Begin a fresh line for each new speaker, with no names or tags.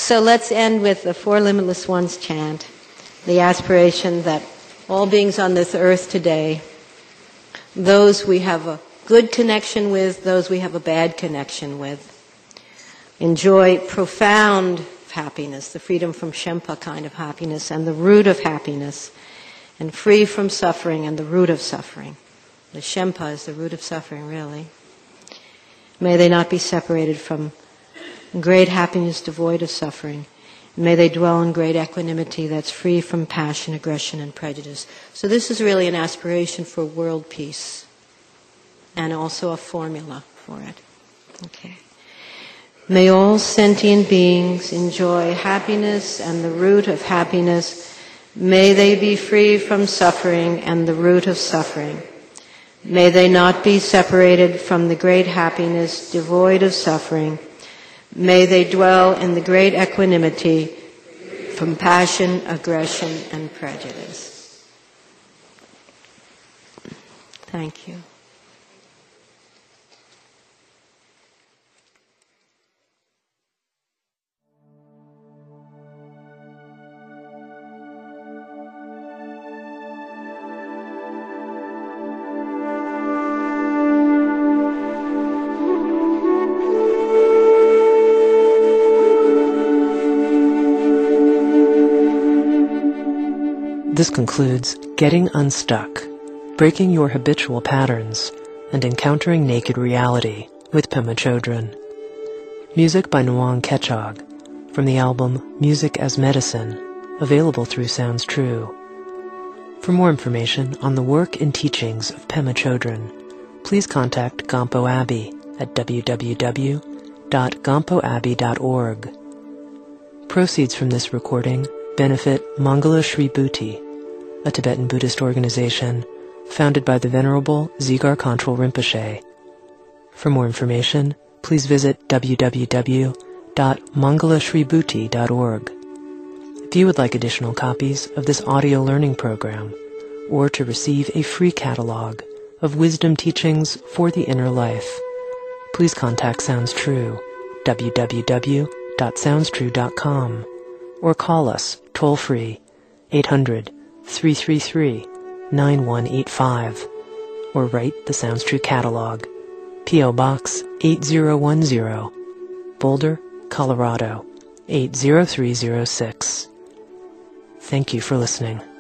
So let's end with the Four Limitless Ones chant, the aspiration that all beings on this earth today, those we have a good connection with, those we have a bad connection with, enjoy profound happiness, the freedom from Shempa kind of happiness, and the root of happiness, and free from suffering and the root of suffering. The Shempa is the root of suffering, really. May they not be separated from great happiness devoid of suffering. May they dwell in great equanimity that's free from passion, aggression, and prejudice. So this is really an aspiration for world peace, and also a formula for it. Okay. May all sentient beings enjoy happiness and the root of happiness. May they be free from suffering and the root of suffering. May they not be separated from the great happiness devoid of suffering. May they dwell in the great equanimity from passion, aggression, and prejudice. Thank you.
This concludes Getting Unstuck, Breaking Your Habitual Patterns, and Encountering Naked Reality with Pema Chodron. Music by Nwang Kechog, from the album Music as Medicine, available through Sounds True. For more information on the work and teachings of Pema Chodron, please contact Gampo Abbey at www.gampoabbey.org. Proceeds from this recording benefit Mangala Shri Bhuti, a Tibetan Buddhist organization founded by the Venerable Dzigar Khantrul Rinpoche. For more information, please visit www.mangalashributi.org. If you would like additional copies of this audio learning program, or to receive a free catalog of wisdom teachings for the inner life, please contact Sounds True, www.soundstrue.com, or call us toll-free 800-333-9185, or write the Sounds True catalog, P.O. Box 8010, Boulder, Colorado 80306. Thank you for listening.